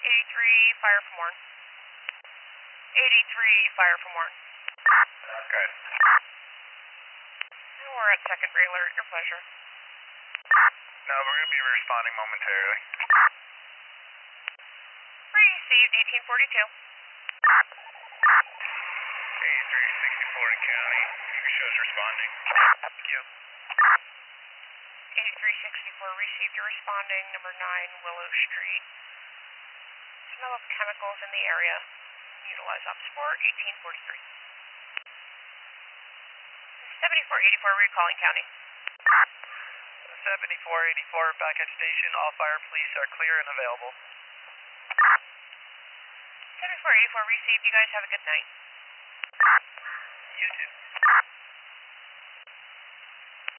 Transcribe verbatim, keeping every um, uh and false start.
eighty-three, fire from Warren. eighty-three, fire from Warren. Okay. We're at secondary alert, your pleasure. No, we're going to be responding momentarily. Received, eighteen forty-two. eighty-three sixty-four to county. Shows responding. Thank you. eighty-three sixty-four received, you're responding, number nine Willow Street. Smell of chemicals in the area. Utilize op support, eighteen forty-three. seventy-four eighty-four, recalling county. seventy-four eighty-four, back at station. All fire police are clear and available. seventy-four eighty-four received, you guys have a good night. You too.